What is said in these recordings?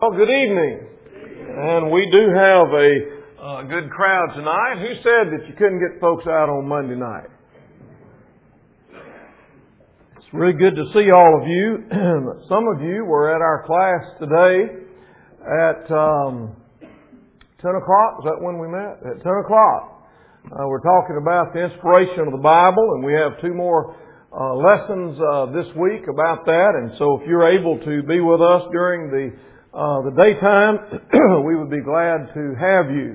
Well, good evening. And we do have a good crowd tonight. Who said that you couldn't get folks out on Monday night? It's really good to see all of you. Some of you were at our class today at 10 o'clock. Is that when we met? At 10 o'clock. We're talking about the inspiration of the Bible, and we have two more lessons this week about that. And so if you're able to be with us during the daytime, we would be glad to have you.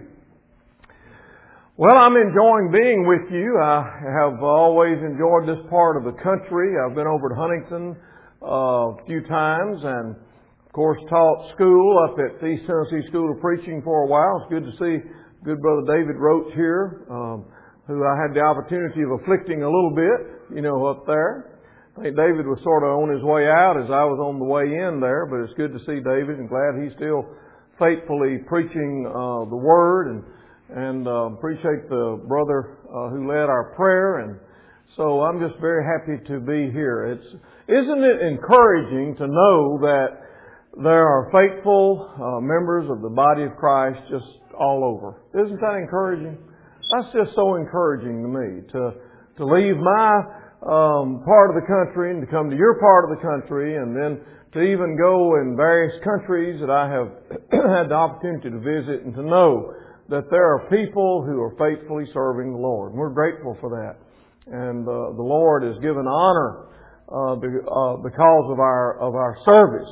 Well, I'm enjoying being with you. I have always enjoyed this part of the country. I've been over to Huntington a few times and, of course, taught school up at the East Tennessee School of Preaching for a while. It's good to see good brother David Roach here, who I had the opportunity of afflicting a little bit, up there. I think David was sort of on his way out as I was on the way in there, but it's good to see David and glad he's still faithfully preaching the Word and appreciate the brother who led our prayer. And so I'm just very happy to be here. Isn't it encouraging to know that there are faithful members of the body of Christ just all over? Isn't that encouraging? That's just so encouraging to me to leave my part of the country and to come to your part of the country, and then to even go in various countries that I have had the opportunity to visit, and to know that there are people who are faithfully serving the Lord. And we're grateful for that. And the Lord is given honor because of our service.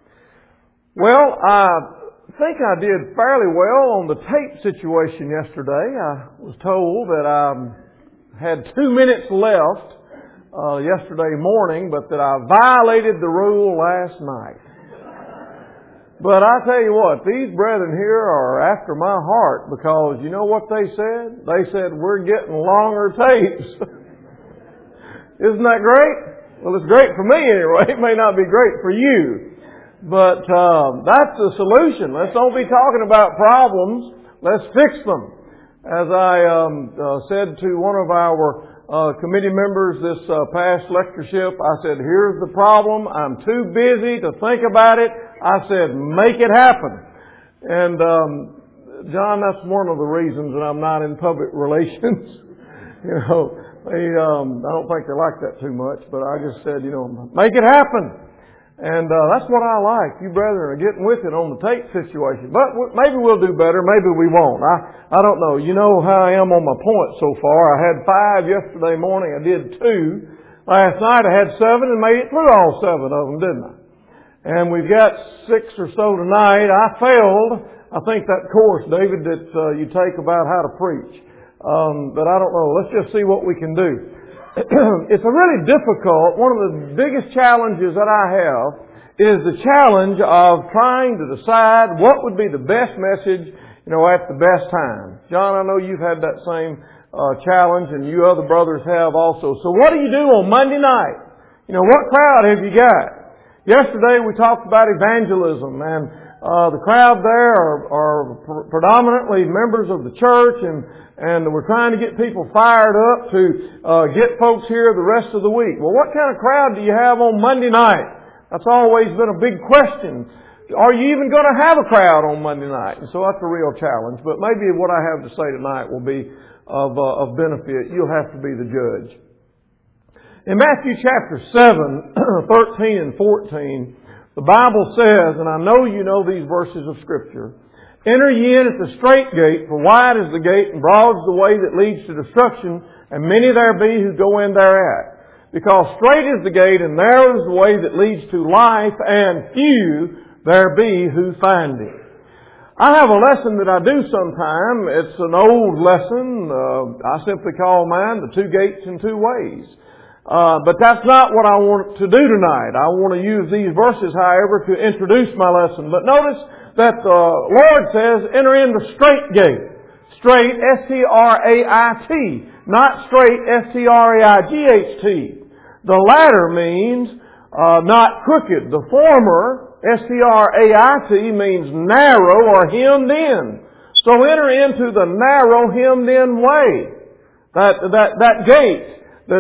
Well, I think I did fairly well on the tape situation yesterday. I was told that I had 2 minutes left yesterday morning, but that I violated the rule last night. But I tell you what, these brethren here are after my heart, because you know what they said? They said, we're getting longer tapes. Isn't that great? Well, it's great for me anyway. It may not be great for you. But that's the solution. Let's don't be talking about problems. Let's fix them. As I said to one of our committee members this past lectureship, I said, here's the problem. I'm too busy to think about it. I said, make it happen. And John, that's one of the reasons that I'm not in public relations. I don't think they like that too much, but I just said, make it happen. And that's what I like. You brethren are getting with it on the tape situation. But maybe we'll do better. Maybe we won't. I don't know. You know how I am on my points so far. I had 5 yesterday morning. I did 2. Last night I had 7 and made it through all 7 of them, didn't I? And we've got 6 or so tonight. I failed, I think, that course, David, that you take about how to preach. But I don't know. Let's just see what we can do. It's a really difficult, one of the biggest challenges that I have is the challenge of trying to decide what would be the best message, at the best time. John, I know you've had that same challenge, and you other brothers have also. So what do you do on Monday night? What crowd have you got? Yesterday we talked about evangelism, and the crowd there are predominantly members of the church, and we're trying to get people fired up to get folks here the rest of the week. Well, what kind of crowd do you have on Monday night? That's always been a big question. Are you even going to have a crowd on Monday night? And so that's a real challenge. But maybe what I have to say tonight will be of benefit. You'll have to be the judge. In Matthew chapter 7, 13 and 14, the Bible says, and I know you know these verses of Scripture, enter ye in at the strait gate, for wide is the gate, and broad is the way that leads to destruction, and many there be who go in thereat. Because strait is the gate, and narrow is the way that leads to life, and few there be who find it. I have a lesson that I do sometime. It's an old lesson. I simply call mine the 2 gates and 2 ways. But that's not what I want to do tonight. I want to use these verses, however, to introduce my lesson. But notice that the Lord says, enter in the strait gate. Strait, S-T-R-A-I-T. Not straight, S-T-R-A-I-G-H-T. The latter means not crooked. The former, S-T-R-A-I-T, means narrow or hemmed in. So enter into the narrow, hemmed in way. That gate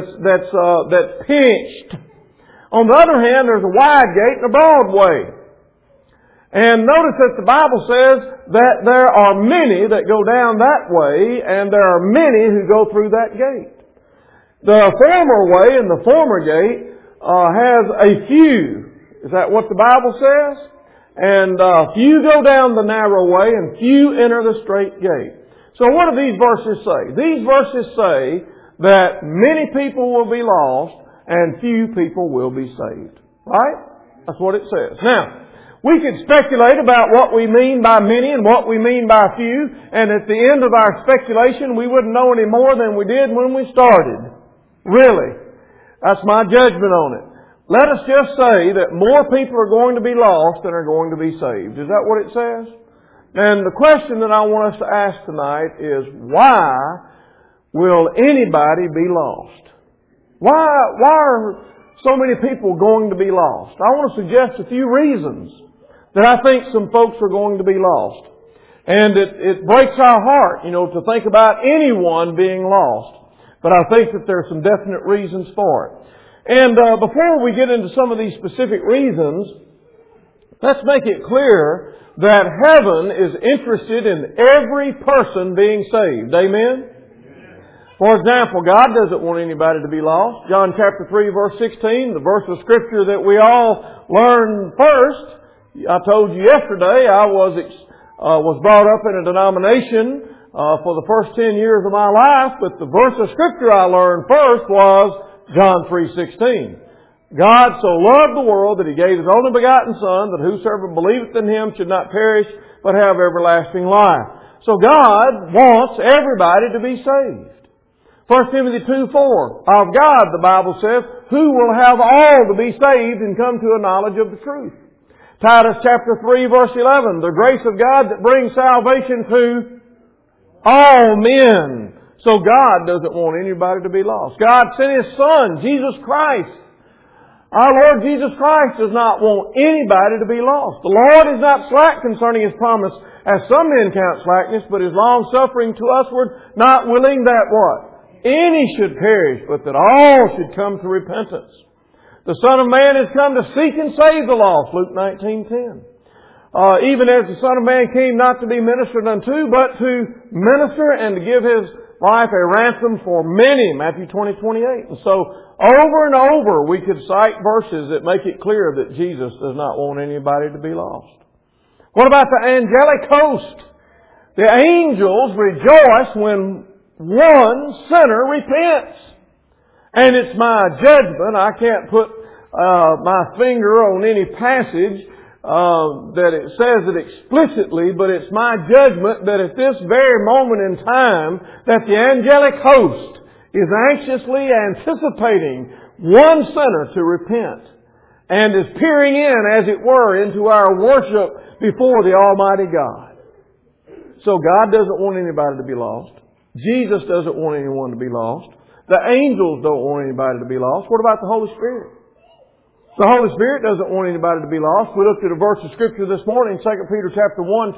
that's pinched. On the other hand, there's a wide gate and a broad way. And notice that the Bible says that there are many that go down that way, and there are many who go through that gate. The former way and the former gate has a few. Is that what the Bible says? And few go down the narrow way, and few enter the straight gate. So what do these verses say? These verses say that many people will be lost, and few people will be saved. Right? That's what it says. Now, we could speculate about what we mean by many and what we mean by few, and at the end of our speculation, we wouldn't know any more than we did when we started. Really. That's my judgment on it. Let us just say that more people are going to be lost than are going to be saved. Is that what it says? And the question that I want us to ask tonight is, why will anybody be lost? Why are so many people going to be lost? I want to suggest a few reasons that I think some folks are going to be lost. And it breaks our heart, to think about anyone being lost. But I think that there are some definite reasons for it. And before we get into some of these specific reasons, let's make it clear that heaven is interested in every person being saved. Amen? For example, God doesn't want anybody to be lost. John chapter 3 verse 16, the verse of Scripture that we all learn first. I told you yesterday I was brought up in a denomination for the first 10 years of my life, but the verse of Scripture I learned first was John 3:16. God so loved the world that He gave His only begotten Son, that whosoever believeth in Him should not perish, but have everlasting life. So God wants everybody to be saved. 1 Timothy 2:4, of God, the Bible says, who will have all to be saved and come to a knowledge of the truth. Titus chapter 3 verse 11, the grace of God that brings salvation to all men. So God doesn't want anybody to be lost. God sent His Son, Jesus Christ. Our Lord Jesus Christ does not want anybody to be lost. The Lord is not slack concerning His promise, as some men count slackness, but is long-suffering to usward, not willing that what? Any should perish, but that all should come to repentance. The Son of Man has come to seek and save the lost, Luke 19:10. Even as the Son of Man came not to be ministered unto, but to minister and to give His life a ransom for many, Matthew 20:28. And so, over and over, we could cite verses that make it clear that Jesus does not want anybody to be lost. What about the angelic host? The angels rejoice when one sinner repents. And it's my judgment, I can't put my finger on any passage that it says it explicitly, but it's my judgment that at this very moment in time that the angelic host is anxiously anticipating one sinner to repent and is peering in, as it were, into our worship before the Almighty God. So God doesn't want anybody to be lost. Jesus doesn't want anyone to be lost. The angels don't want anybody to be lost. What about the Holy Spirit? The Holy Spirit doesn't want anybody to be lost. We looked at a verse of Scripture this morning, 2 Peter chapter 1,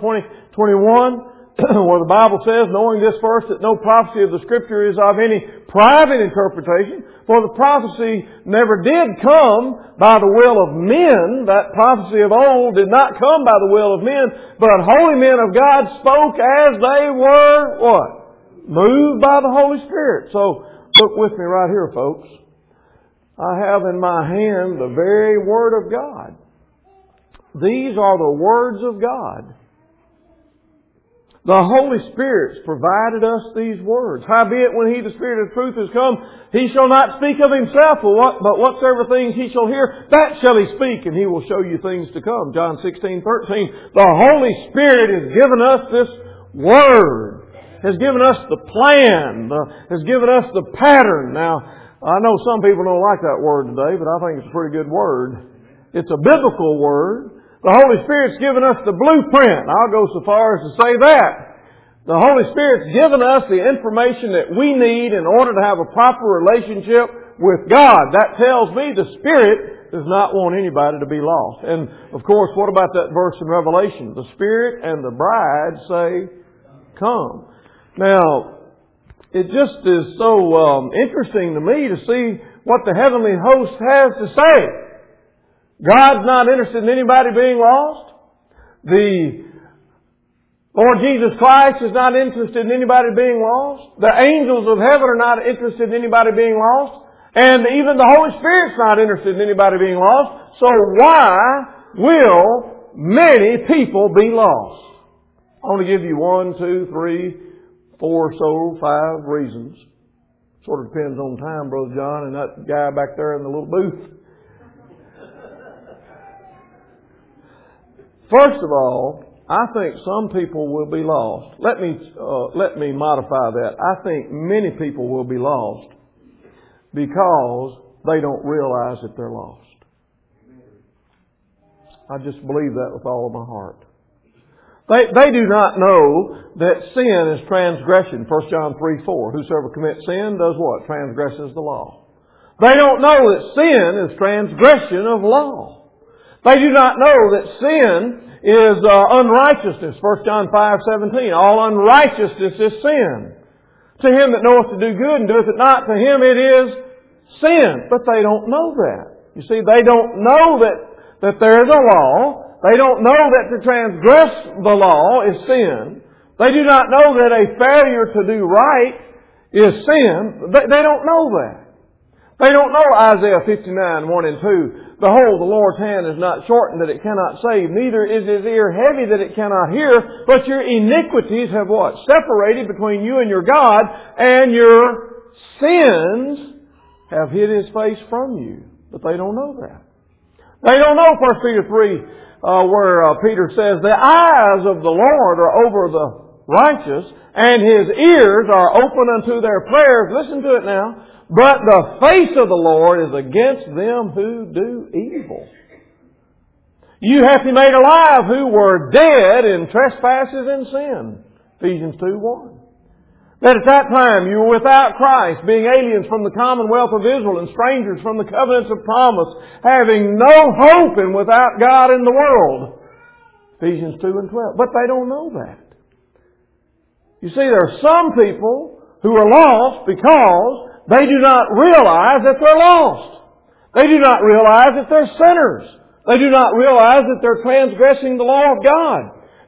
20-21, where the Bible says, knowing this first, that no prophecy of the Scripture is of any private interpretation, for the prophecy never did come by the will of men. That prophecy of old did not come by the will of men, but holy men of God spoke as they were, what? Moved by the Holy Spirit. So, look with me right here, folks. I have in my hand the very Word of God. These are the words of God. The Holy Spirit's provided us these words. Howbeit, when He, the Spirit of truth, is come, He shall not speak of Himself, but whatsoever things He shall hear, that shall He speak, and He will show you things to come. John 16:13. The Holy Spirit has given us this Word. Has given us the plan, has given us the pattern. Now, I know some people don't like that word today, but I think it's a pretty good word. It's a biblical word. The Holy Spirit's given us the blueprint. I'll go so far as to say that. The Holy Spirit's given us the information that we need in order to have a proper relationship with God. That tells me the Spirit does not want anybody to be lost. And, of course, what about that verse in Revelation? The Spirit and the bride say, come. Now, it just is so interesting to me to see what the heavenly host has to say. God's not interested in anybody being lost. The Lord Jesus Christ is not interested in anybody being lost. The angels of heaven are not interested in anybody being lost. And even the Holy Spirit's not interested in anybody being lost. So why will many people be lost? I want to give you 1, 2, 3, 4, so 5 reasons. Sort of depends on time, Brother John, and that guy back there in the little booth. First of all, I think some people will be lost. Let me modify that. I think many people will be lost because they don't realize that they're lost. I just believe that with all of my heart. They do not know that sin is transgression. 1 John 3:4. Whosoever commits sin does what? Transgresses the law. They don't know that sin is transgression of law. They do not know that sin is unrighteousness. 1 John 5:17. All unrighteousness is sin. To him that knoweth to do good and doeth it not, to him it is sin. But they don't know that. You see, they don't know that there is a law. They don't know that to transgress the law is sin. They do not know that a failure to do right is sin. They don't know that. They don't know Isaiah 59:1 and 2. Behold, the Lord's hand is not shortened that it cannot save, neither is His ear heavy that it cannot hear, but your iniquities have what? Separated between you and your God, and your sins have hid His face from you. But they don't know that. They don't know 1 Peter 3, where Peter says, the eyes of the Lord are over the righteous, and His ears are open unto their prayers. Listen to it now. But the face of the Lord is against them who do evil. You hath He made alive who were dead in trespasses and sin. Ephesians 2:1. That at that time you were without Christ, being aliens from the commonwealth of Israel and strangers from the covenants of promise, having no hope and without God in the world. Ephesians 2:12. But they don't know that. You see, there are some people who are lost because they do not realize that they're lost. They do not realize that they're sinners. They do not realize that they're transgressing the law of God.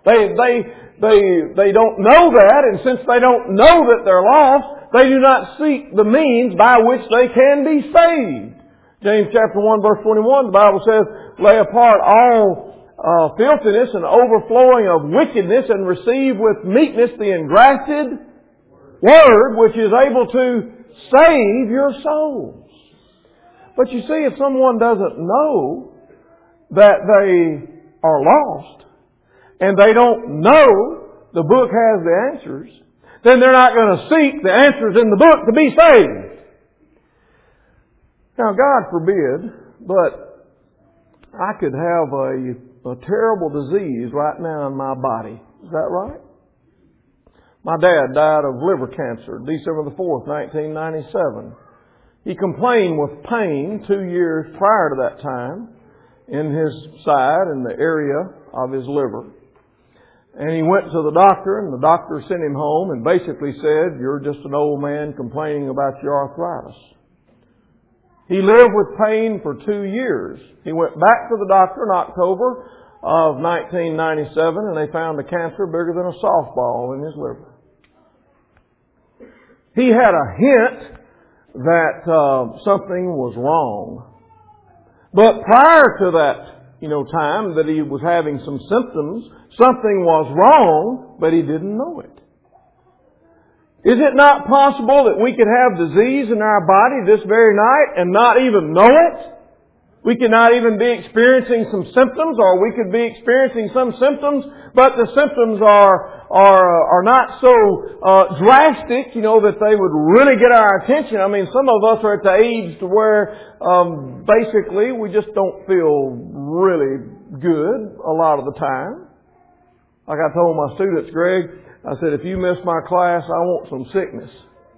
They don't know that, and since they don't know that they're lost, they do not seek the means by which they can be saved. James chapter 1 verse 21, the Bible says, lay apart all filthiness and overflowing of wickedness and receive with meekness the engrafted Word which is able to save your souls. But you see, if someone doesn't know that they are lost, and they don't know the book has the answers, then they're not going to seek the answers in the book to be saved. Now, God forbid, but I could have a terrible disease right now in my body. Is that right? My dad died of liver cancer December the 4th, 1997. He complained with pain 2 years prior to that time in his side, in the area of his liver. And he went to the doctor, and the doctor sent him home and basically said, you're just an old man complaining about your arthritis. He lived with pain for 2 years. He went back to the doctor in October of 1997, and they found a cancer bigger than a softball in his liver. He had a hint that something was wrong. But prior to that, time that he was having some symptoms, something was wrong, but he didn't know it. Is it not possible that we could have disease in our body this very night and not even know it? We could not even be experiencing some symptoms, or we could be experiencing some symptoms, but the symptoms are not so drastic, that they would really get our attention. I mean, some of us are at the age to where basically we just don't feel really good a lot of the time. Like I told my students, Greg, I said, if you miss my class, I want some sickness.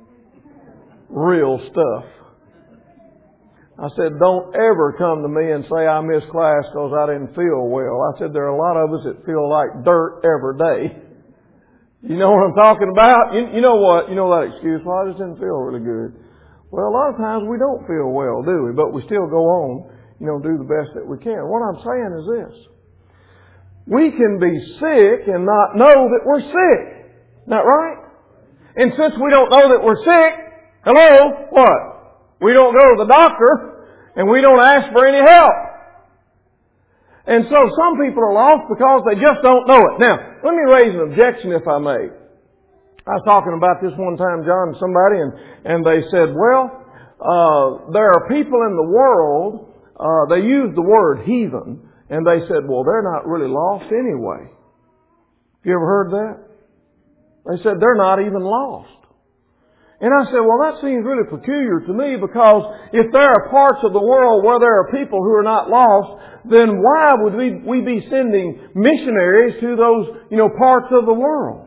Real stuff. I said, don't ever come to me and say I missed class because I didn't feel well. I said, there are a lot of us that feel like dirt every day. You know what I'm talking about? You know what? You know that excuse, well, I just didn't feel really good. Well, a lot of times we don't feel well, do we? But we still go on, do the best that we can. What I'm saying is this. We can be sick and not know that we're sick. Isn't that right? And since we don't know that we're sick, hello, what? We don't go to the doctor and we don't ask for any help. And so some people are lost because they just don't know it. Now, let me raise an objection if I may. I was talking about this one time, John, to somebody, and they said, well, there are people in the world, they use the word heathen, and they said, well, they're not really lost anyway. Have you ever heard that? They said, they're not even lost. And I said, well, that seems really peculiar to me, because if there are parts of the world where there are people who are not lost, then why would we be sending missionaries to those, parts of the world?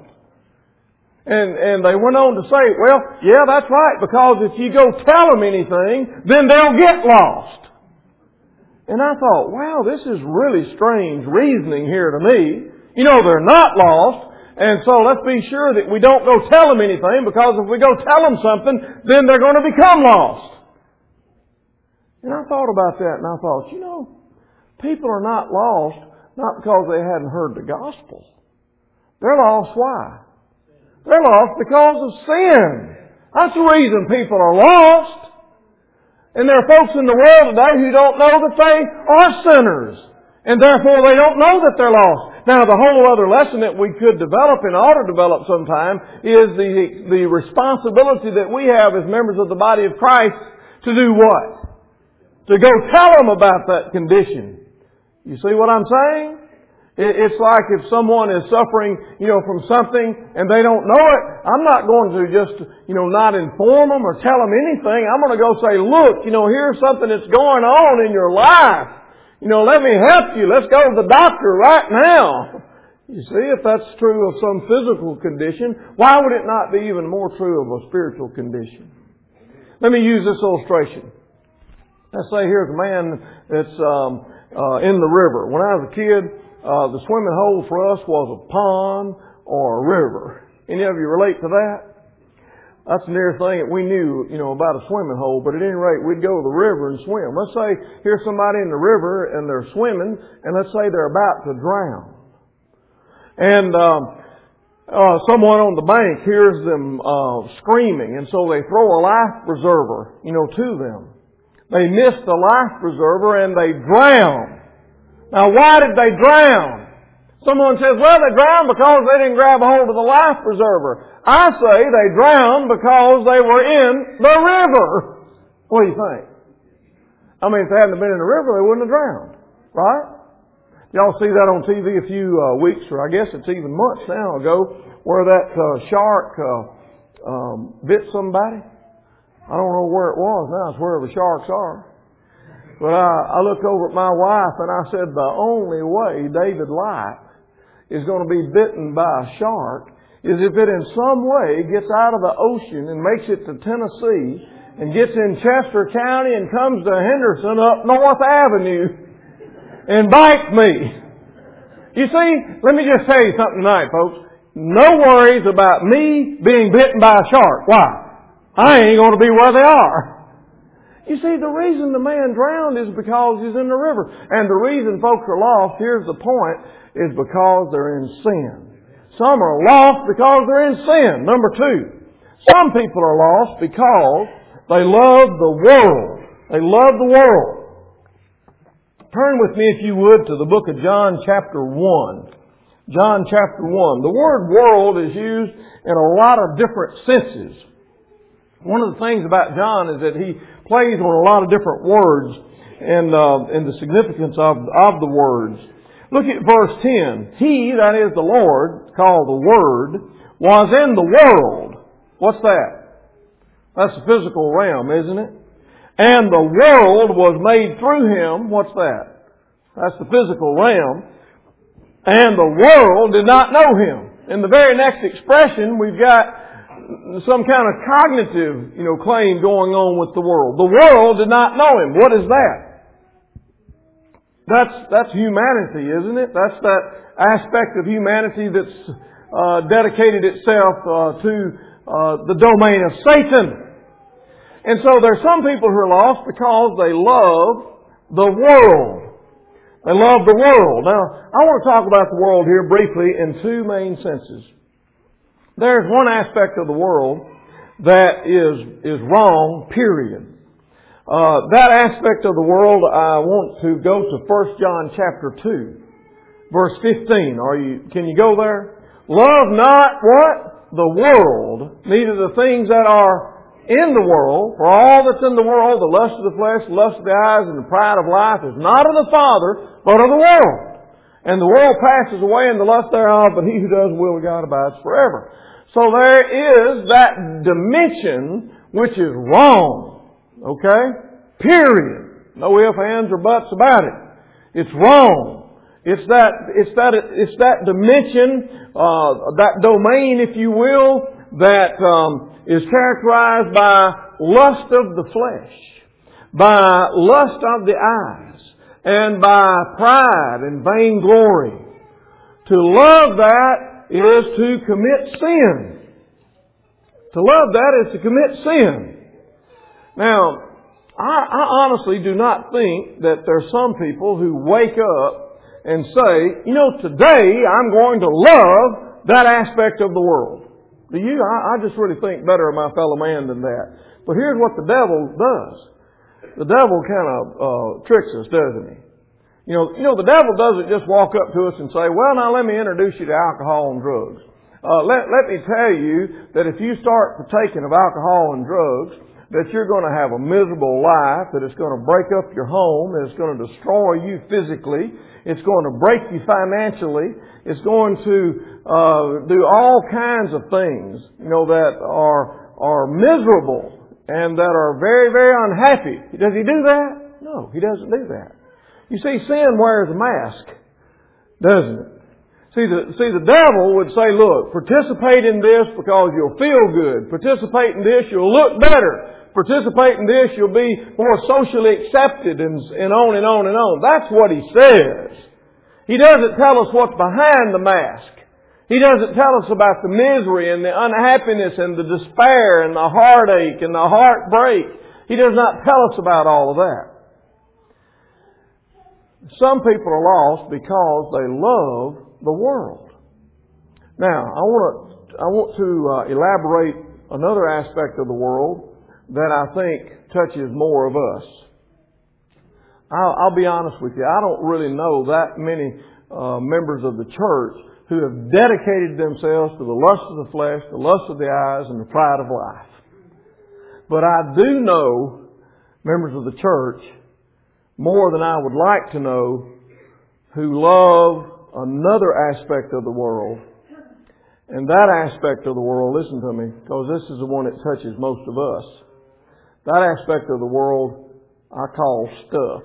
And they went on to say, well, yeah, that's right, because if you go tell them anything, then they'll get lost. And I thought, wow, this is really strange reasoning here to me. They're not lost, and so let's be sure that we don't go tell them anything, because if we go tell them something, then they're going to become lost. And I thought about that, and I thought, people are not lost not because they hadn't heard the gospel. They're lost why? They're lost because of sin. That's the reason people are lost. And there are folks in the world today who don't know that they are sinners. And therefore they don't know that they're lost. Now the whole other lesson that we could develop and ought to develop sometime is the responsibility that we have as members of the body of Christ to do what? To go tell them about that condition. You see what I'm saying? It's like if someone is suffering, from something and they don't know it, I'm not going to just, not inform them or tell them anything. I'm going to go say, look, here's something that's going on in your life. Let me help you. Let's go to the doctor right now. You see, if that's true of some physical condition, why would it not be even more true of a spiritual condition? Let me use this illustration. Let's say here's a man that's in the river. When I was a kid, the swimming hole for us was a pond or a river. Any of you relate to that? That's the nearest thing that we knew, about a swimming hole. But at any rate, we'd go to the river and swim. Let's say here's somebody in the river and they're swimming, and let's say they're about to drown. And someone on the bank hears them screaming, and so they throw a life preserver, to them. They miss the life preserver and they drown. Now, why did they drown? Someone says, well, they drowned because they didn't grab a hold of the life preserver. I say they drowned because they were in the river. What do you think? I mean, if they hadn't been in the river, they wouldn't have drowned. Right? Y'all see that on TV a few weeks, or I guess it's even months now ago, where that shark bit somebody? I don't know where it was now. It's wherever sharks are. But I looked over at my wife and I said, the only way David Light is going to be bitten by a shark is if it in some way gets out of the ocean and makes it to Tennessee and gets in Chester County and comes to Henderson up North Avenue and bites me. You see, let me just tell you something tonight, folks. No worries about me being bitten by a shark. Why? I ain't going to be where they are. You see, the reason the man drowned is because he's in the river. And the reason folks are lost, here's the point, is because they're in sin. Some are lost because they're in sin. Number two, some people are lost because they love the world. They love the world. Turn with me, if you would, to the book of John chapter 1. John chapter 1. The word world is used in a lot of different senses. One of the things about John is that he plays on a lot of different words and the significance of the words. Look at verse 10. He, that is the Lord, called the Word, was in the world. What's that? That's the physical realm, isn't it? And the world was made through Him. What's that? That's the physical realm. And the world did not know Him. In the very next expression, we've got some kind of cognitive, claim going on with the world. The world did not know Him. What is that? That's humanity, isn't it? That's that aspect of humanity that's dedicated itself to the domain of Satan. And so there's some people who are lost because they love the world. They love the world. Now, I want to talk about the world here briefly in two main senses. There's one aspect of the world that is wrong, period. That aspect of the world, I want to go to 1 John chapter 2, verse 15. Can you go there? Love not what? The world, neither the things that are in the world. For all that's in the world, the lust of the flesh, the lust of the eyes, and the pride of life is not of the Father, but of the world. And the world passes away and the lust thereof, but he who does the will of God abides forever. So there is that dimension which is wrong. Okay? Period. No ifs, ands, or buts about it. It's wrong. It's that dimension, that domain, if you will, that is characterized by lust of the flesh, by lust of the eyes, and by pride and vainglory. To love that is to commit sin. To love that is to commit sin. Now, I honestly do not think that there's some people who wake up and say, today I'm going to love that aspect of the world. Do you? I just really think better of my fellow man than that. But here's what the devil does. The devil kind of tricks us, doesn't he? The devil doesn't just walk up to us and say, well, now let me introduce you to alcohol and drugs. Let me tell you that if you start partaking of alcohol and drugs, that you're going to have a miserable life, that it's going to break up your home, that it's going to destroy you physically, it's going to break you financially, it's going to do all kinds of things, that are miserable and that are very, very unhappy. Does he do that? No, he doesn't do that. You see, sin wears a mask, doesn't it? See, the devil would say, look, participate in this because you'll feel good. Participate in this, you'll look better. Participate in this, you'll be more socially accepted, and on and on and on. That's what he says. He doesn't tell us what's behind the mask. He doesn't tell us about the misery and the unhappiness and the despair and the heartache and the heartbreak. He does not tell us about all of that. Some people are lost because they love the world. Now, I want to elaborate another aspect of the world that I think touches more of us. I'll be honest with you. I don't really know that many members of the church who have dedicated themselves to the lust of the flesh, the lust of the eyes, and the pride of life. But I do know members of the church more than I would like to know who love another aspect of the world. And that aspect of the world, listen to me, because this is the one that touches most of us. That aspect of the world I call stuff.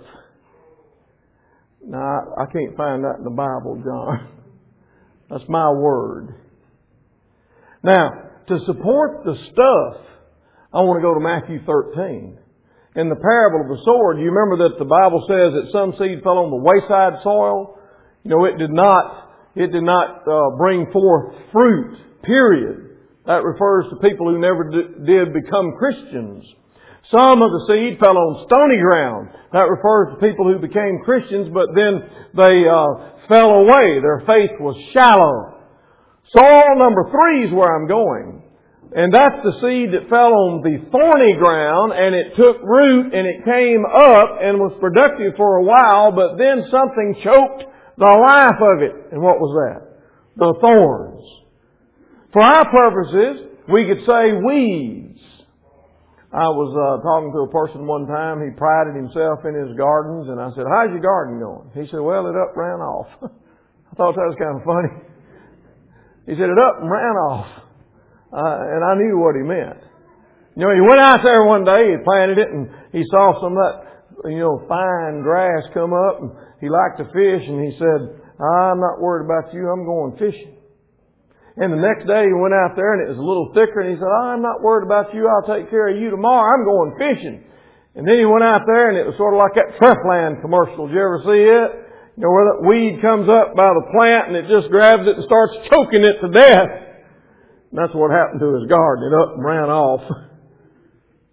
Now, I can't find that in the Bible, John. That's my word. Now, to support the stuff, I want to go to Matthew 13. In the parable of the sword, you remember that the Bible says that some seed fell on the wayside soil? It did not bring forth fruit, period. That refers to people who never did become Christians. Some of the seed fell on stony ground. That refers to people who became Christians, but then they fell away. Their faith was shallow. Soil number 3 is where I'm going. And that's the seed that fell on the thorny ground, and it took root, and it came up and was productive for a while, but then something choked the life of it. And what was that? The thorns. For our purposes, we could say weeds. I was talking to a person one time. He prided himself in his gardens, and I said, how's your garden going? He said, well, it up ran off. I thought that was kind of funny. He said, it up and ran off. And I knew what he meant. He went out there one day, he planted it, and he saw some of that, fine grass come up, and he liked to fish, and he said, I'm not worried about you, I'm going fishing. And the next day he went out there, and it was a little thicker, and he said, I'm not worried about you, I'll take care of you tomorrow, I'm going fishing. And then he went out there, and it was sort of like that Trefland commercial. Did you ever see it? Where that weed comes up by the plant, and it just grabs it and starts choking it to death. And that's what happened to his garden. It up and ran off.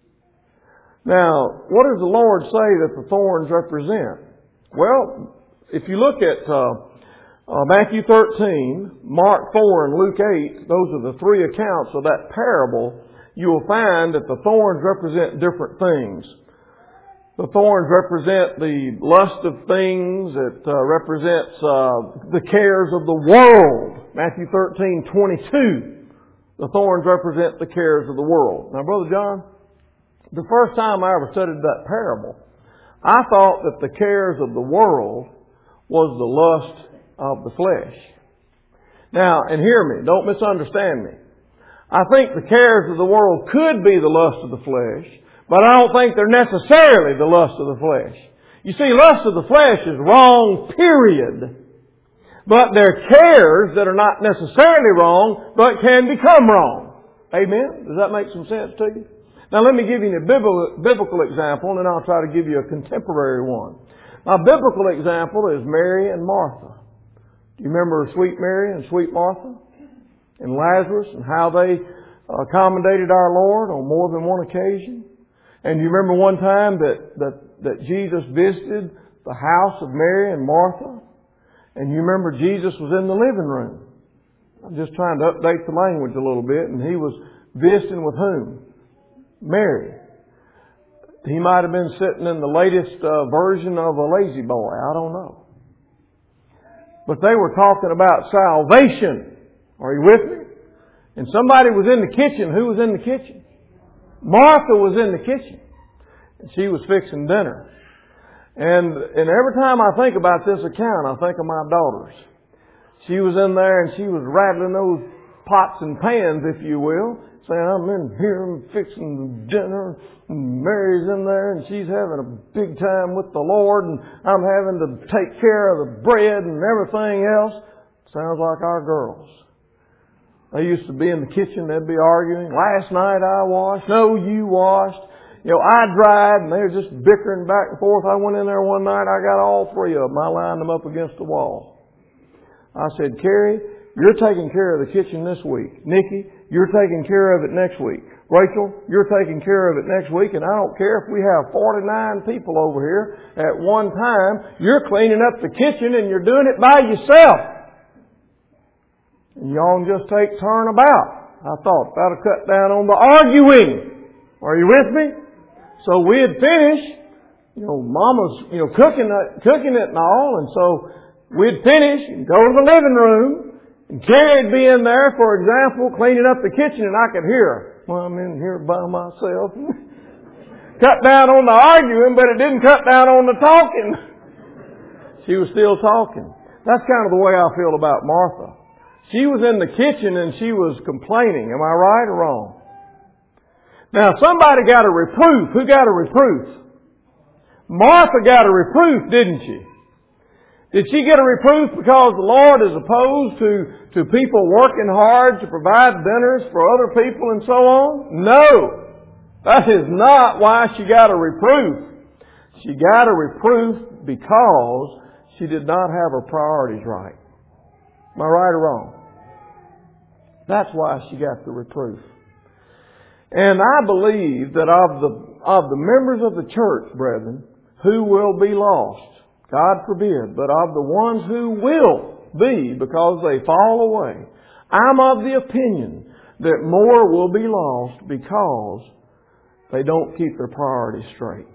Now, what does the Lord say that the thorns represent? Well, If you look at Matthew 13, Mark 4, and Luke 8, those are the three accounts of that parable, you will find that the thorns represent different things. The thorns represent the lust of things. It represents the cares of the world. Matthew 13:22. The thorns represent the cares of the world. Now, Brother John, the first time I ever studied that parable, I thought that the cares of the world was the lust of the flesh. Now, and hear me, don't misunderstand me. I think the cares of the world could be the lust of the flesh, but I don't think they're necessarily the lust of the flesh. You see, lust of the flesh is wrong, period. But they're cares that are not necessarily wrong, but can become wrong. Amen? Does that make some sense to you? Now let me give you a biblical example, and then I'll try to give you a contemporary one. My biblical example is Mary and Martha. Do you remember sweet Mary and sweet Martha? And Lazarus, and how they accommodated our Lord on more than one occasion? And you remember one time that Jesus visited the house of Mary and Martha? And you remember Jesus was in the living room. I'm just trying to update the language a little bit. And He was visiting with whom? Mary. He might have been sitting in the latest version of a lazy boy. I don't know. But they were talking about salvation. Are you with me? And somebody was in the kitchen. Who was in the kitchen? Martha was in the kitchen. And she was fixing dinner. And every time I think about this account, I think of my daughters. She was in there and she was rattling those pots and pans, if you will, saying, I'm in here, I'm fixing dinner. And Mary's in there and she's having a big time with the Lord, and I'm having to take care of the bread and everything else. Sounds like our girls. They used to be in the kitchen, they'd be arguing. Last night I washed. No, you washed. You know, I dried, and they were just bickering back and forth. I went in there one night, I got all three of them. I lined them up against the wall. I said, Carrie, you're taking care of the kitchen this week. Nikki, you're taking care of it next week. Rachel, you're taking care of it next week. And I don't care if we have 49 people over here at one time. You're cleaning up the kitchen and you're doing it by yourself. And y'all just take turn about. I thought that'll cut down on the arguing. Are you with me? So we'd finish, Mama's, cooking it and all, and so we'd finish and go to the living room, and Carrie'd be in there, for example, cleaning up the kitchen, and I could hear her. Well, I'm in here by myself. Cut down on the arguing, but it didn't cut down on the talking. She was still talking. That's kind of the way I feel about Martha. She was in the kitchen and she was complaining. Am I right or wrong? Now, somebody got a reproof. Who got a reproof? Martha got a reproof, didn't she? Did she get a reproof because the Lord is opposed to people working hard to provide dinners for other people and so on? No. That is not why she got a reproof. She got a reproof because she did not have her priorities right. Am I right or wrong? That's why she got the reproof. And I believe that of the members of the church, brethren, who will be lost, God forbid, but of the ones who will be because they fall away, I'm of the opinion that more will be lost because they don't keep their priorities straight.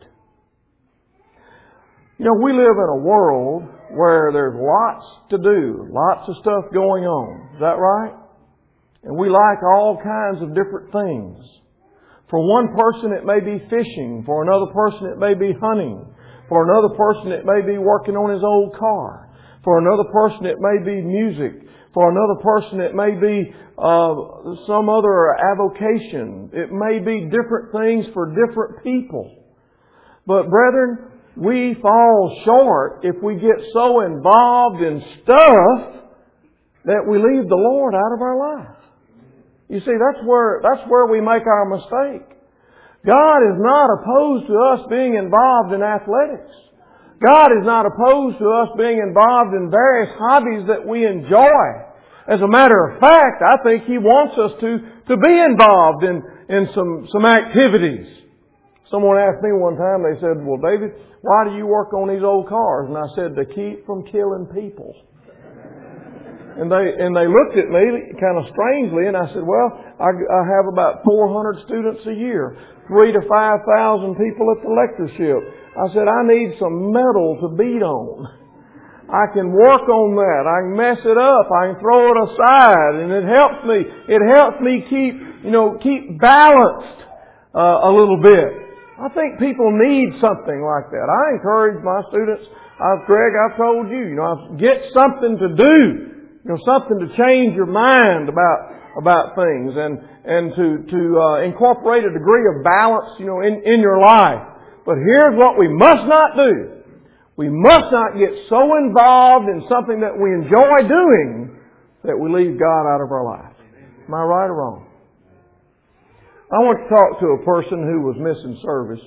We live in a world where there's lots to do, lots of stuff going on. Is that right? And we like all kinds of different things. For one person it may be fishing. For another person it may be hunting. For another person it may be working on his old car. For another person it may be music. For another person it may be some other avocation. It may be different things for different people. But brethren, we fall short if we get so involved in stuff that we leave the Lord out of our life. You see, that's where we make our mistake. God is not opposed to us being involved in athletics. God is not opposed to us being involved in various hobbies that we enjoy. As a matter of fact, I think He wants us to be involved in some activities. Someone asked me one time, they said, well, David, why do you work on these old cars? And I said, to keep from killing people. And they looked at me kind of strangely, and I said, well, I have about 400 students a year, 3,000 to 5,000 people at the lectureship. I said, I need some metal to beat on. I can work on that. I can mess it up. I can throw it aside, and it helps me. It helps me keep balanced a little bit. I think people need something like that. I encourage my students. Greg, I've told you, get something to do. Something to change your mind about things, and to incorporate a degree of balance, in your life. But here's what we must not do. We must not get so involved in something that we enjoy doing that we leave God out of our life. Am I right or wrong? I want to talk to a person who was missing service,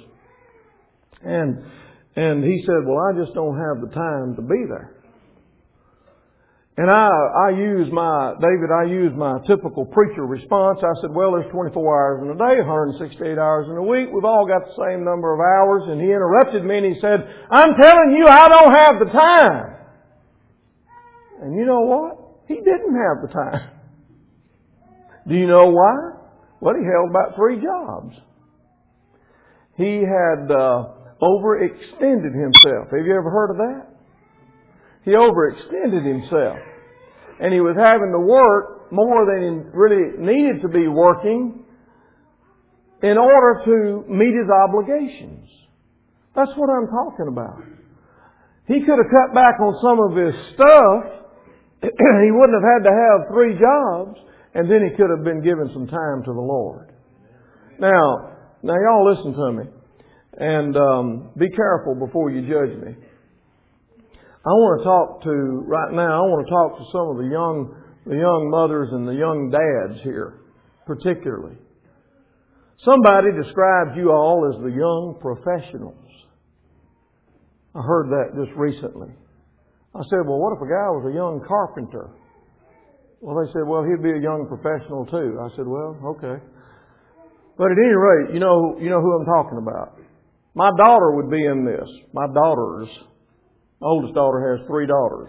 and he said, well, I just don't have the time to be there. And I used my typical preacher response. I said, well, there's 24 hours in a day, 168 hours in a week. We've all got the same number of hours. And he interrupted me and he said, I'm telling you, I don't have the time. And you know what? He didn't have the time. Do you know why? Well, he held about 3 jobs. He had overextended himself. Have you ever heard of that? He overextended himself. And he was having to work more than he really needed to be working in order to meet his obligations. That's what I'm talking about. He could have cut back on some of his stuff. He wouldn't have had to have 3 jobs. And then he could have been given some time to the Lord. Now y'all listen to me. And be careful before you judge me. I want to talk to some of the young mothers and the young dads here, particularly. Somebody described you all as the young professionals. I heard that just recently. I said, well, what if a guy was a young carpenter? Well, they said, well, he'd be a young professional too. I said, well, okay. But at any rate, you know who I'm talking about. My daughter would be in this. My oldest daughter has 3 daughters.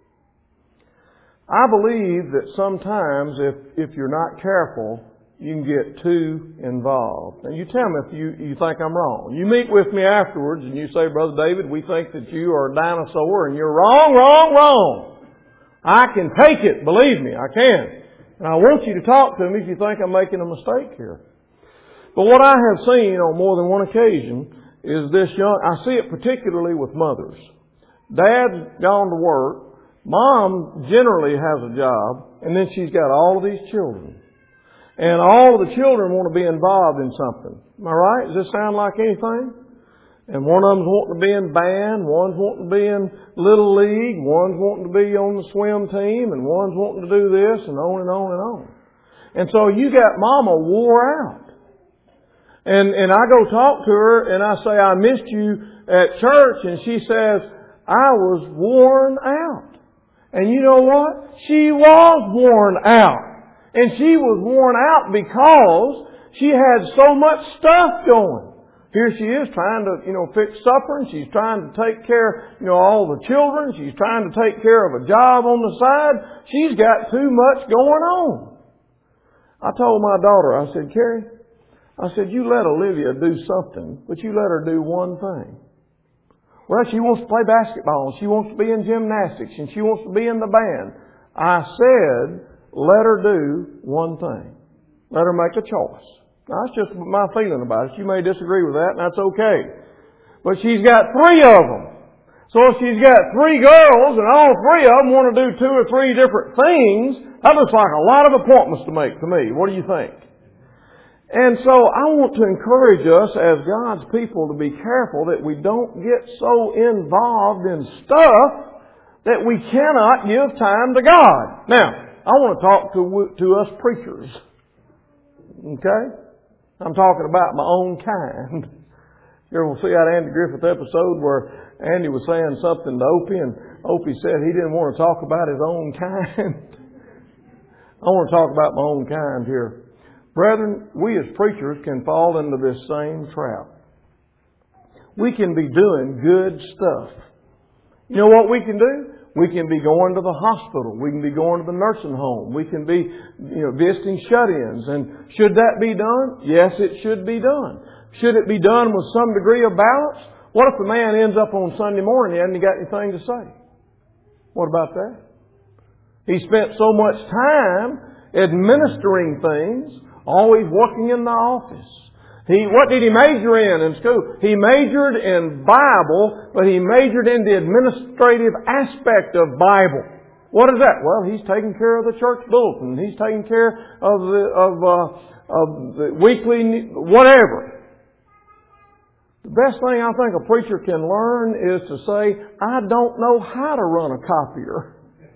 I believe that sometimes if you're not careful, you can get too involved. And you tell me if you think I'm wrong. You meet with me afterwards and you say, Brother David, we think that you are a dinosaur and you're wrong. I can take it. Believe me, I can. And I want you to talk to me if you think I'm making a mistake here. But what I have seen on more than one occasion is I see it particularly with mothers. Dad's gone to work. Mom generally has a job. And then she's got all of these children. And all of the children want to be involved in something. Am I right? Does this sound like anything? And one of them's wanting to be in band. One's wanting to be in Little League. One's wanting to be on the swim team. And one's wanting to do this and on and on and on. And so you got Mama wore out. And I go talk to her and I say, I missed you at church. And she says, I was worn out. And you know what? She was worn out. And she was worn out because she had so much stuff going. Here she is trying to, fix supper, and she's trying to take care, all the children. She's trying to take care of a job on the side. She's got too much going on. I told my daughter, I said, Carrie, you let Olivia do something, but you let her do one thing. Well, she wants to play basketball, and she wants to be in gymnastics, and she wants to be in the band. I said, let her do one thing. Let her make a choice. Now, that's just my feeling about it. You may disagree with that, and that's okay. But she's got 3 of them. So if she's got 3 girls, and all 3 of them want to do 2 or 3 different things, that looks like a lot of appointments to make to me. What do you think? And so I want to encourage us as God's people to be careful that we don't get so involved in stuff that we cannot give time to God. Now, I want to talk to us preachers. Okay? I'm talking about my own kind. You ever see that Andy Griffith episode where Andy was saying something to Opie and Opie said he didn't want to talk about his own kind? I want to talk about my own kind here. Brethren, we as preachers can fall into this same trap. we can be doing good stuff. You know what we can do? We can be going to the hospital. We can be going to the nursing home. We can be, visiting shut-ins. And should that be done? Yes, it should be done. Should it be done with some degree of balance? What if the man ends up on Sunday morning and he hasn't got anything to say? What about that? He spent so much time administering things, always working in the office. What did he major in school? He majored in Bible, but he majored in the administrative aspect of Bible. What is that? Well, he's taking care of the church bulletin. He's taking care of the weekly whatever. The best thing I think a preacher can learn is to say, I don't know how to run a copier.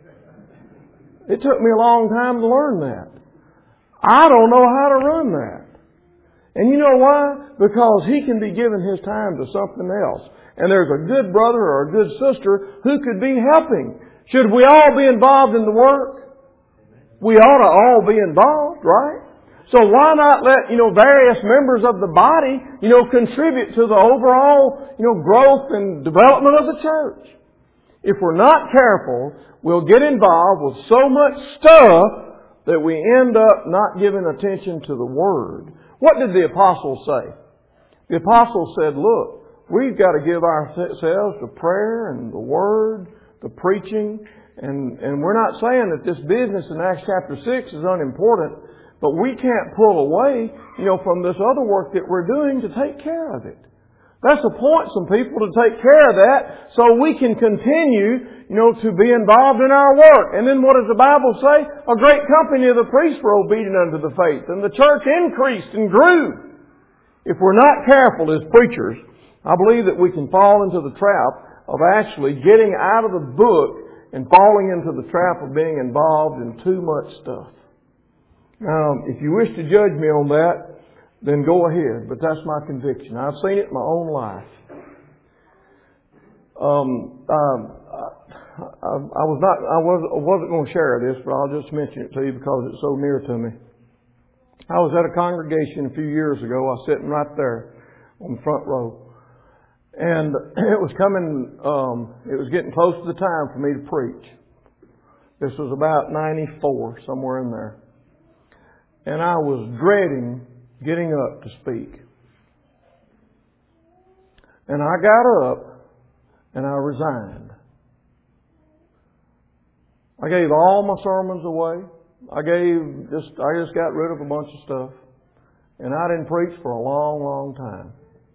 It took me a long time to learn that. I don't know how to run that. And you know why? Because he can be giving his time to something else. And there's a good brother or a good sister who could be helping. Should we all be involved in the work? We ought to all be involved, right? So why not let, various members of the body, contribute to the overall, growth and development of the church? If we're not careful, we'll get involved with so much stuff that we end up not giving attention to the Word. What did the apostles say? The apostles said, look, we've got to give ourselves to prayer and the Word, the preaching, and we're not saying that this business in Acts chapter 6 is unimportant, but we can't pull away, from this other work that we're doing to take care of it. That's appoint some people to take care of that so we can continue, to be involved in our work. And then what does the Bible say? A great company of the priests were obedient unto the faith, and the church increased and grew. If we're not careful as preachers, I believe that we can fall into the trap of actually getting out of the book and falling into the trap of being involved in too much stuff. Now, if you wish to judge me on that, then go ahead. But that's my conviction. I've seen it in my own life. I wasn't going to share this, but I'll just mention it to you because it's so near to me. I was at a congregation a few years ago. I was sitting right there on the front row. And it was getting close to the time for me to preach. This was about 94, somewhere in there. And I was dreading getting up to speak. And I got up and I resigned. I gave all my sermons away. I just got rid of a bunch of stuff. And I didn't preach for a long, long time.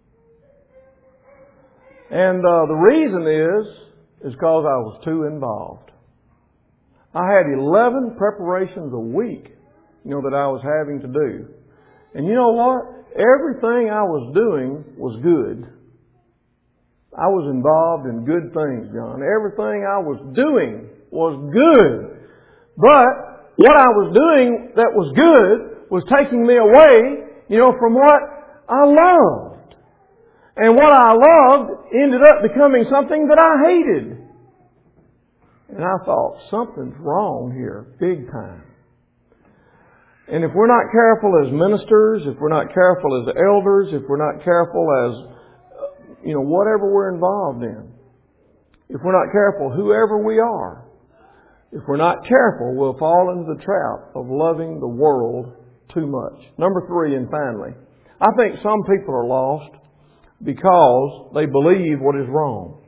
And the reason is because I was too involved. I had 11 preparations a week, that I was having to do. And you know what? Everything I was doing was good. I was involved in good things, John. Everything I was doing was good. But what I was doing that was good was taking me away, from what I loved. And what I loved ended up becoming something that I hated. And I thought, something's wrong here, big time. And if we're not careful as ministers, if we're not careful as elders, if we're not careful as, whatever we're involved in, if we're not careful, whoever we are, if we're not careful, we'll fall into the trap of loving the world too much. Number 3, and finally, I think some people are lost because they believe what is wrong.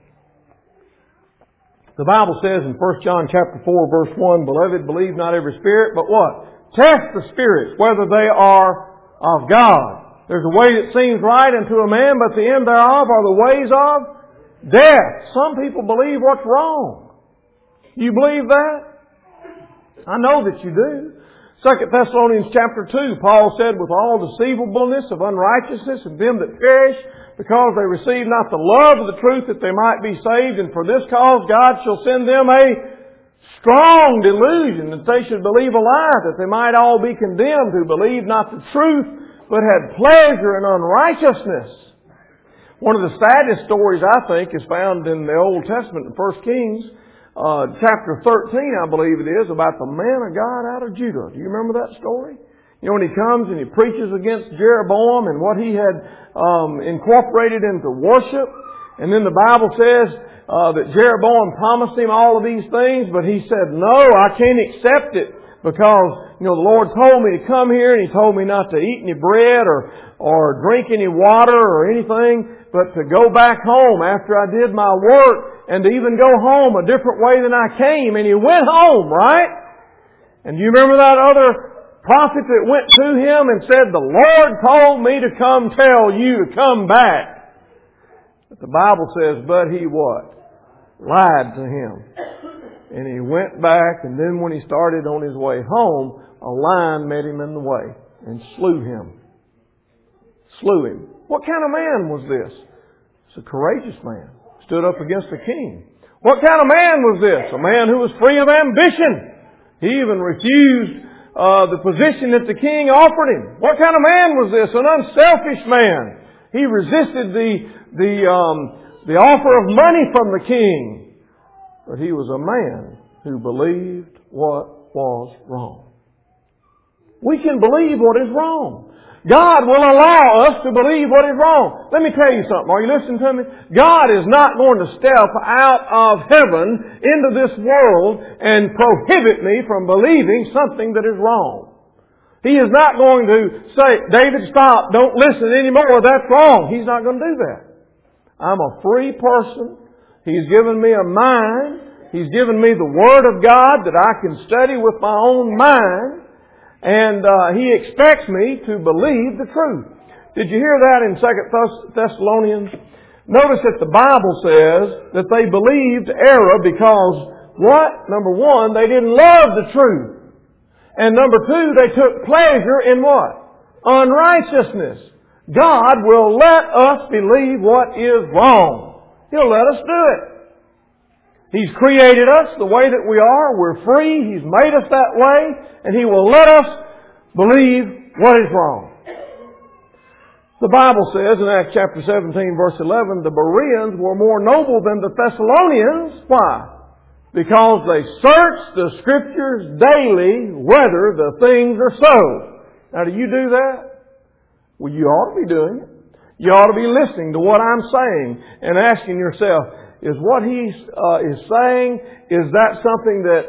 The Bible says in 1 John chapter 4, verse 1, Beloved, believe not every spirit, but what? Test the spirits, whether they are of God. There's a way that seems right unto a man, but the end thereof are the ways of death. Some people believe what's wrong. You believe that? I know that you do. 2 Thessalonians chapter 2, Paul said, With all deceivableness of unrighteousness and them that perish, because they receive not the love of the truth that they might be saved, and for this cause God shall send them a strong delusion that they should believe a lie, that they might all be condemned who believed not the truth, but had pleasure in unrighteousness. One of the saddest stories, I think, is found in the Old Testament in 1 Kings, chapter 13, I believe it is, about the man of God out of Judah. Do you remember that story? You know, when he comes and he preaches against Jeroboam and what he had incorporated into worship, and then the Bible says that Jeroboam promised him all of these things, but he said, no, I can't accept it because, you know, the Lord told me to come here and He told me not to eat any bread or drink any water or anything, but to go back home after I did my work and to even go home a different way than I came. And he went home, right? And do you remember that other prophet that went to him and said, the Lord told me to come tell you to come back. But the Bible says, but he what? Lied to him. And he went back, and then when he started on his way home, a lion met him in the way and slew him. Slew him. What kind of man was this? It's a courageous man. Stood up against the king. What kind of man was this? A man who was free of ambition. He even refused the position that the king offered him. What kind of man was this? An unselfish man. He resisted the offer of money from the king. But he was a man who believed what was wrong. We can believe what is wrong. God will allow us to believe what is wrong. Let me tell you something. Are you listening to me? God is not going to step out of heaven into this world and prohibit me from believing something that is wrong. He is not going to say, David, stop, don't listen anymore, that's wrong. He's not going to do that. I'm a free person. He's given me a mind. He's given me the Word of God that I can study with my own mind. And He expects me to believe the truth. Did you hear that in 2 Thessalonians? Notice that the Bible says that they believed error because what? Number one, they didn't love the truth. And number two, they took pleasure in what? Unrighteousness. God will let us believe what is wrong. He'll let us do it. He's created us the way that we are. We're free. He's made us that way. And He will let us believe what is wrong. The Bible says in Acts chapter 17 verse 11, the Bereans were more noble than the Thessalonians. Why? Because they searched the Scriptures daily whether the things are so. Now do you do that? Well, you ought to be doing it. You ought to be listening to what I'm saying and asking yourself, is what he is saying, is that something that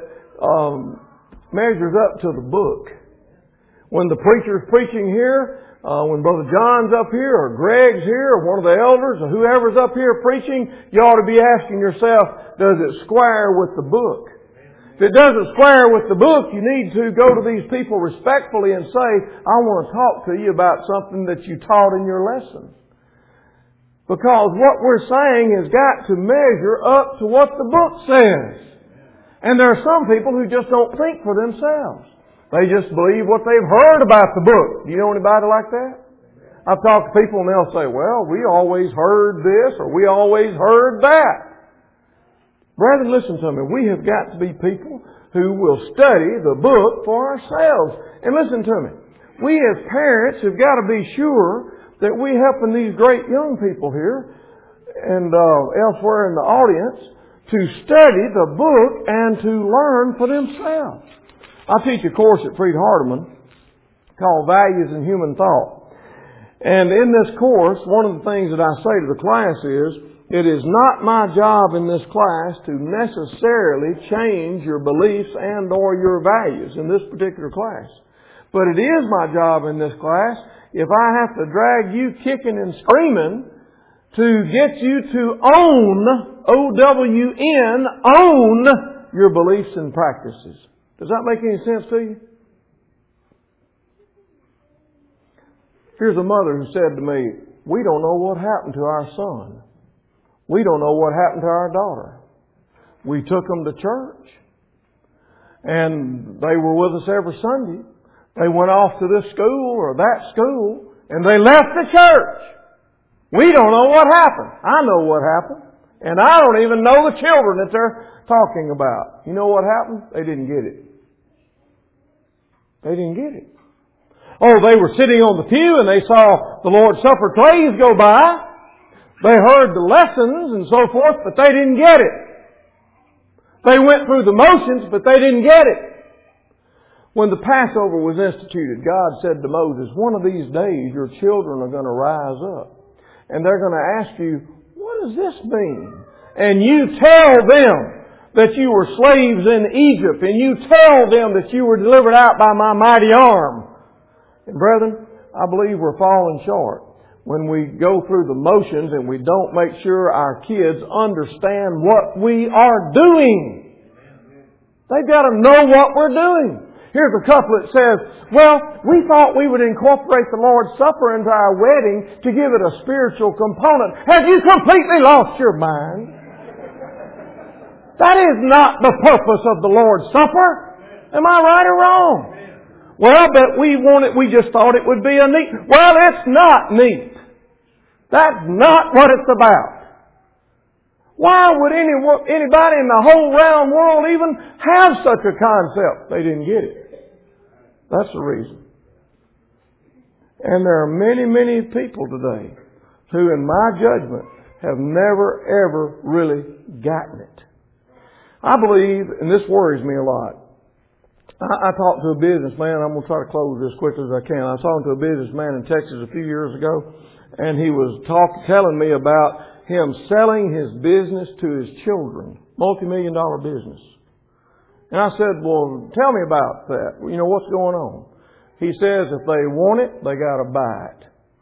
measures up to the book? When the preacher's preaching here, when Brother John's up here, or Greg's here, or one of the elders, or whoever's up here preaching, you ought to be asking yourself, does it square with the book? If it doesn't square with the book, you need to go to these people respectfully and say, I want to talk to you about something that you taught in your lesson. Because what we're saying has got to measure up to what the book says. And there are some people who just don't think for themselves. They just believe what they've heard about the book. Do you know anybody like that? I've talked to people and they'll say, well, we always heard this or we always heard that. Brethren, listen to me. We have got to be people who will study the book for ourselves. And listen to me. We as parents have got to be sure that we helping these great young people here and elsewhere in the audience to study the book and to learn for themselves. I teach a course at Freed Hardeman called Values in Human Thought. And in this course, one of the things that I say to the class is, it is not my job in this class to necessarily change your beliefs and or your values in this particular class. But it is my job in this class, if I have to drag you kicking and screaming to get you to own, O-W-N, own your beliefs and practices. Does that make any sense to you? Here's a mother who said to me, we don't know what happened to our son. We don't know what happened to our daughter. We took them to church and they were with us every Sunday. They went off to this school or that school, and they left the church. We don't know what happened. I know what happened. And I don't even know the children that they're talking about. You know what happened? They didn't get it. They didn't get it. Oh, they were sitting on the pew and they saw the Lord's Supper trays go by. They heard the lessons and so forth, but they didn't get it. They went through the motions, but they didn't get it. When the Passover was instituted, God said to Moses, one of these days your children are going to rise up. And they're going to ask you, what does this mean? And you tell them that you were slaves in Egypt. And you tell them that you were delivered out by my mighty arm. And brethren, I believe we're falling short when we go through the motions and we don't make sure our kids understand what we are doing. They've got to know what we're doing. Here's a couple that says, well, we thought we would incorporate the Lord's Supper into our wedding to give it a spiritual component. Have you completely lost your mind? That is not the purpose of the Lord's Supper. Am I right or wrong? Well, but we just thought it would be a neat. Well, it's not neat. That's not what it's about. Why would anybody in the whole round world even have such a concept? They didn't get it. That's the reason. And there are many, many people today who, in my judgment, have never, ever really gotten it. I believe, and this worries me a lot, I talked to a businessman. I'm going to try to close this quick as I can. I was talking to a businessman in Texas a few years ago, and he was telling me about him selling his business to his children, multi-million-dollar business. And I said, well, tell me about that. You know, what's going on? He says if they want it, they got to buy it.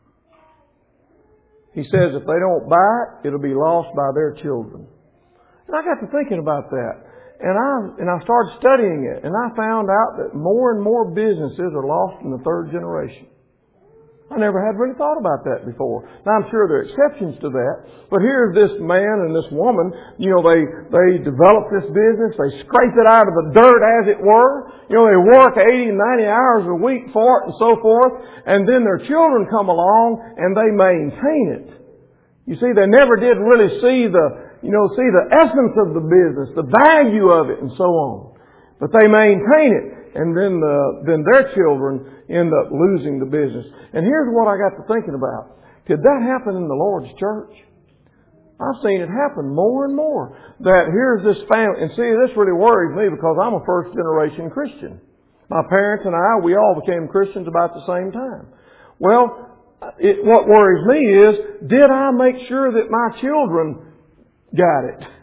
He says if they don't buy it, it'll be lost by their children. And I got to thinking about that. And I started studying it. And I found out that more and more businesses are lost in the third generation. I never had really thought about that before. Now, I'm sure there are exceptions to that. But here's this man and this woman, you know, they develop this business. They scrape it out of the dirt, as it were. You know, they work 80, 90 hours a week for it and so forth. And then their children come along and they maintain it. You see, they never did really see the essence of the business, the value of it and so on. But they maintain it. And then their children end up losing the business. And here's what I got to thinking about. Could that happen in the Lord's church? I've seen it happen more and more. That here's this family. And see, this really worries me because I'm a first generation Christian. My parents and we all became Christians about the same time. Well, what worries me is, did I make sure that my children got it?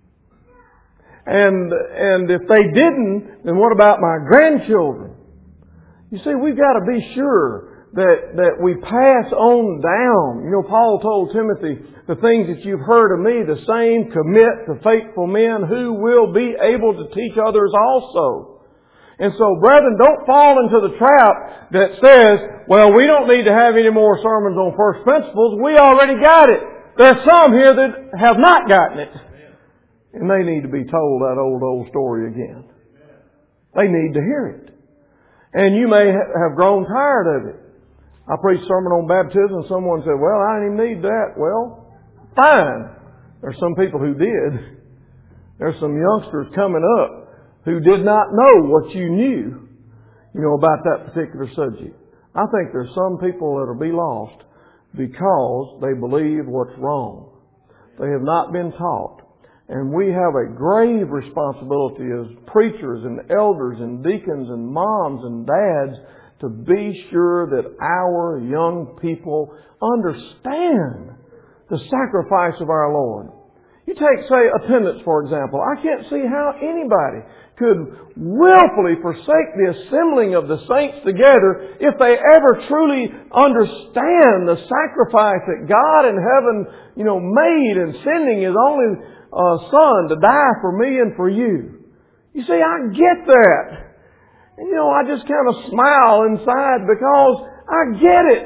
And if they didn't, then what about my grandchildren? You see, we've got to be sure that we pass on down. You know, Paul told Timothy, the things that you've heard of me, the same commit to faithful men who will be able to teach others also. And so, brethren, don't fall into the trap that says, well, we don't need to have any more sermons on first principles. We already got it. There's some here that have not gotten it. And they need to be told that old story again. They need to hear it. And you may have grown tired of it. I preached a sermon on baptism and someone said, well, I didn't even need that. Well, fine. There's some people who did. There's some youngsters coming up who did not know what you knew, about that particular subject. I think there's some people that will be lost because they believe what's wrong. They have not been taught. And we have a grave responsibility as preachers and elders and deacons and moms and dads to be sure that our young people understand the sacrifice of our Lord. You take, say, attendance, for example. I can't see how anybody could willfully forsake the assembling of the saints together if they ever truly understand the sacrifice that God in heaven, made in sending His only Son to die for me and for you. You see, I get that. And I just kind of smile inside because I get it.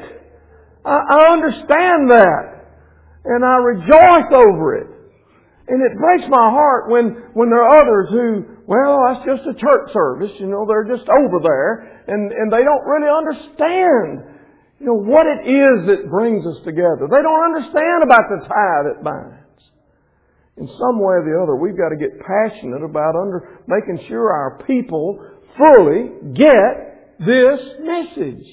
I understand that. And I rejoice over it. And it breaks my heart when there are others who, well, that's just a church service. They're just over there. And they don't really understand, what it is that brings us together. They don't understand about the tie that binds. In some way or the other, we've got to get passionate about making sure our people fully get this message.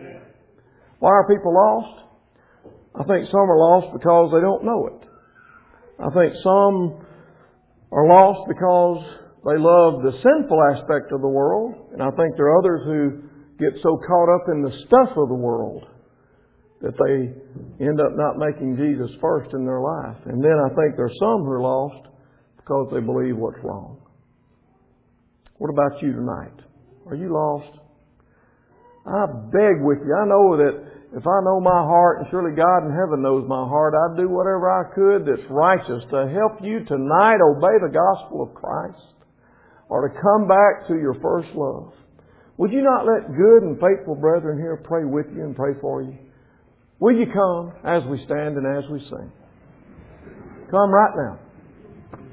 Why are people lost? I think some are lost because they don't know it. I think some are lost because They love the sinful aspect of the world. And I think there are others who get so caught up in the stuff of the world that they end up not making Jesus first in their life. And then I think there are some who are lost because they believe what's wrong. What about you tonight? Are you lost? I beg with you. I know that if I know my heart, and surely God in heaven knows my heart, I'd do whatever I could that's righteous to help you tonight obey the gospel of Christ or to come back to your first love. Would you not let good and faithful brethren here pray with you and pray for you? Will you come as we stand and as we sing? Come right now.